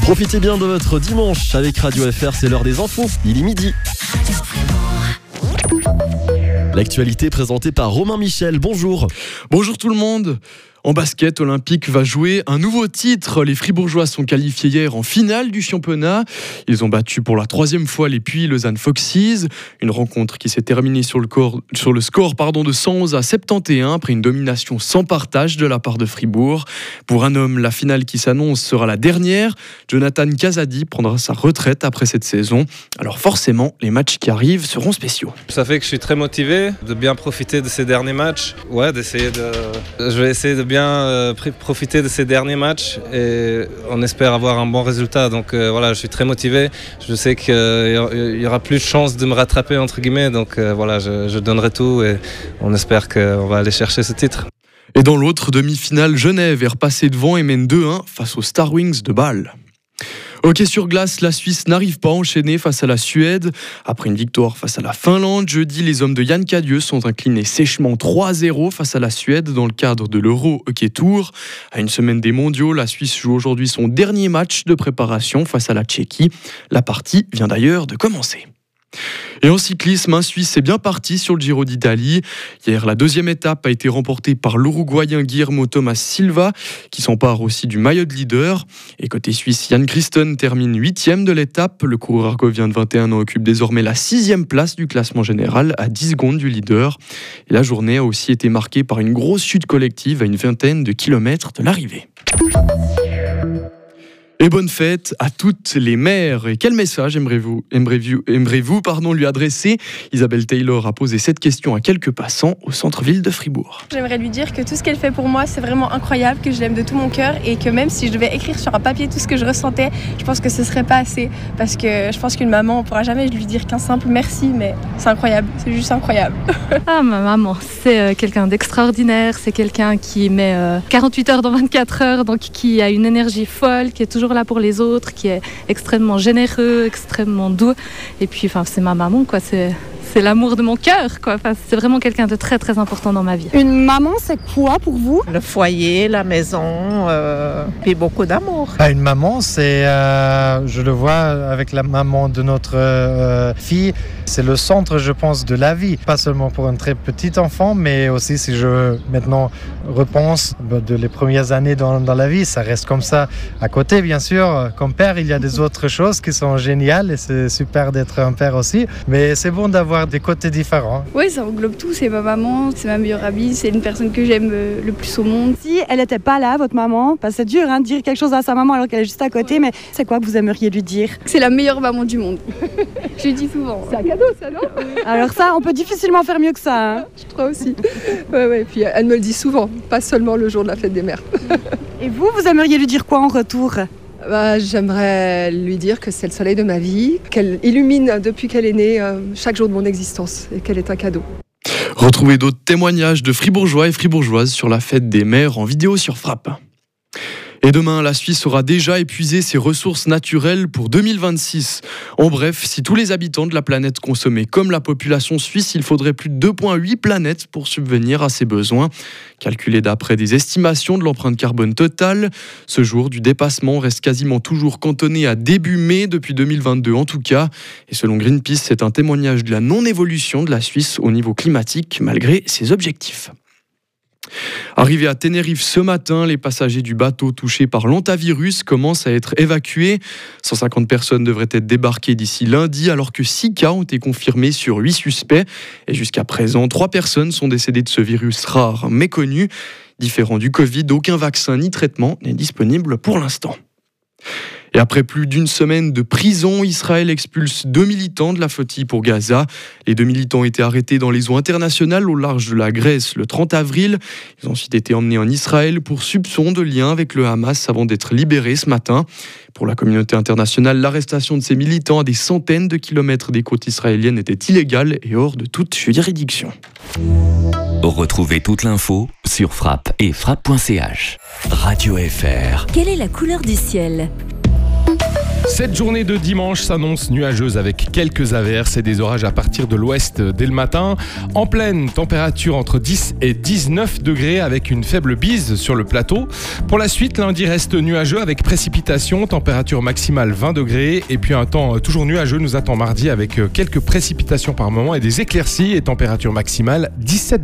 Profitez bien de votre dimanche avec Radio FR, c'est l'heure des infos, il est midi. L'actualité présentée par Romain Michel, bonjour. Bonjour tout le monde. En basket, Olympique va jouer un nouveau titre. Les Fribourgeois sont qualifiés hier en finale du championnat. Ils ont battu pour la 3e fois les Puy Lausanne Foxes. Une rencontre qui s'est terminée sur le score de 111 à 71 après une domination sans partage de la part de Fribourg. Pour un homme, la finale qui s'annonce sera la dernière. Jonathan Casadi prendra sa retraite après cette saison. Alors forcément, les matchs qui arrivent seront spéciaux. Ça fait que je suis très motivé de bien profiter de ces derniers matchs. Je vais essayer de bien profiter de ces derniers matchs et on espère avoir un bon résultat. Donc je suis très motivé. Je sais qu'il y aura plus de chances de me rattraper entre guillemets. Donc je donnerai tout et on espère qu'on va aller chercher ce titre. Et dans l'autre demi-finale, Genève est repassée devant et mène 2-1 face aux Star Wings de Bâle. Hockey sur glace, la Suisse n'arrive pas à enchaîner face à la Suède. Après une victoire face à la Finlande, jeudi, les hommes de Yann Cadieux sont inclinés sèchement 3-0 face à la Suède dans le cadre de l'Euro Hockey Tour. À une semaine des mondiaux, la Suisse joue aujourd'hui son dernier match de préparation face à la Tchéquie. La partie vient d'ailleurs de commencer. Et en cyclisme, un Suisse est bien parti sur le Giro d'Italie. Hier, la 2e étape a été remportée par l'Uruguayen Guillermo Thomas Silva, qui s'empare aussi du maillot de leader. Et côté suisse, Jan Christen termine 8e de l'étape. Le coureur argovien de 21 ans occupe désormais la 6e place du classement général, à 10 secondes du leader. Et la journée a aussi été marquée par une grosse chute collective à une vingtaine de kilomètres de l'arrivée. Et bonne fête à toutes les mères. Et quel message aimerez-vous lui adresser ? Isabelle Taylor a posé cette question à quelques passants au centre-ville de Fribourg. J'aimerais lui dire que tout ce qu'elle fait pour moi, c'est vraiment incroyable, que je l'aime de tout mon cœur et que même si je devais écrire sur un papier tout ce que je ressentais, je pense que ce serait pas assez. Parce que je pense qu'une maman, on pourra jamais lui dire qu'un simple merci, mais c'est incroyable, c'est juste incroyable. Ah, ma maman, c'est quelqu'un d'extraordinaire, c'est quelqu'un qui met 48 heures dans 24 heures, donc qui a une énergie folle, qui est toujours là pour les autres, qui est extrêmement généreux, extrêmement doux. Et puis, c'est ma maman, quoi. C'est l'amour de mon cœur, quoi. C'est vraiment quelqu'un de très, très important dans ma vie. Une maman, c'est quoi pour vous ? Le foyer, la maison, et beaucoup d'amour. Une maman, c'est, je le vois avec la maman de notre fille, c'est le centre, je pense, de la vie. Pas seulement pour un très petit enfant, mais aussi si je maintenant repense de les premières années dans la vie, ça reste comme ça. À côté, bien sûr, comme père, il y a des autres choses qui sont géniales et c'est super d'être un père aussi. Mais c'est bon d'avoir des côtés différents. Oui, ça englobe tout. C'est ma maman, c'est ma meilleure amie, c'est une personne que j'aime le plus au monde. Si elle n'était pas là, votre maman, c'est dur de dire quelque chose à sa maman alors qu'elle est juste à côté, mais c'est quoi que vous aimeriez lui dire ? C'est la meilleure maman du monde. Je lui dis souvent. C'est un cadeau, ça, non ? Alors ça, on peut difficilement faire mieux que ça. Hein ? Je crois aussi. Ouais, puis elle me le dit souvent, pas seulement le jour de la fête des mères. Et vous aimeriez lui dire quoi en retour ? J'aimerais lui dire que c'est le soleil de ma vie, qu'elle illumine depuis qu'elle est née chaque jour de mon existence et qu'elle est un cadeau. Retrouvez d'autres témoignages de Fribourgeois et Fribourgeoises sur la fête des mères en vidéo sur Frappe. Et demain, la Suisse aura déjà épuisé ses ressources naturelles pour 2026. En bref, si tous les habitants de la planète consommaient comme la population suisse, il faudrait plus de 2,8 planètes pour subvenir à ses besoins. Calculé d'après des estimations de l'empreinte carbone totale, ce jour du dépassement reste quasiment toujours cantonné à début mai depuis 2022 en tout cas. Et selon Greenpeace, c'est un témoignage de la non-évolution de la Suisse au niveau climatique malgré ses objectifs. Arrivés à Tenerife ce matin, les passagers du bateau touché par l'hantavirus commencent à être évacués. 150 personnes devraient être débarquées d'ici lundi, alors que 6 cas ont été confirmés sur 8 suspects. Et jusqu'à présent, 3 personnes sont décédées de ce virus rare, méconnu. Différent du Covid, aucun vaccin ni traitement n'est disponible pour l'instant. Et après plus d'une semaine de prison, Israël expulse 2 militants de la flottille pour Gaza. Les 2 militants ont été arrêtés dans les eaux internationales au large de la Grèce le 30 avril. Ils ont ensuite été emmenés en Israël pour soupçon de lien avec le Hamas avant d'être libérés ce matin. Pour la communauté internationale, l'arrestation de ces militants à des centaines de kilomètres des côtes israéliennes était illégale et hors de toute juridiction. Retrouvez toute l'info sur Frappe et frappe.ch. Radio FR. Quelle est la couleur du ciel ? Cette journée de dimanche s'annonce nuageuse avec quelques averses et des orages à partir de l'ouest dès le matin. En pleine, température entre 10 et 19 degrés avec une faible bise sur le plateau. Pour la suite, lundi reste nuageux avec précipitations, température maximale 20 degrés. Et puis un temps toujours nuageux nous attend mardi avec quelques précipitations par moment et des éclaircies et température maximale 17 degrés.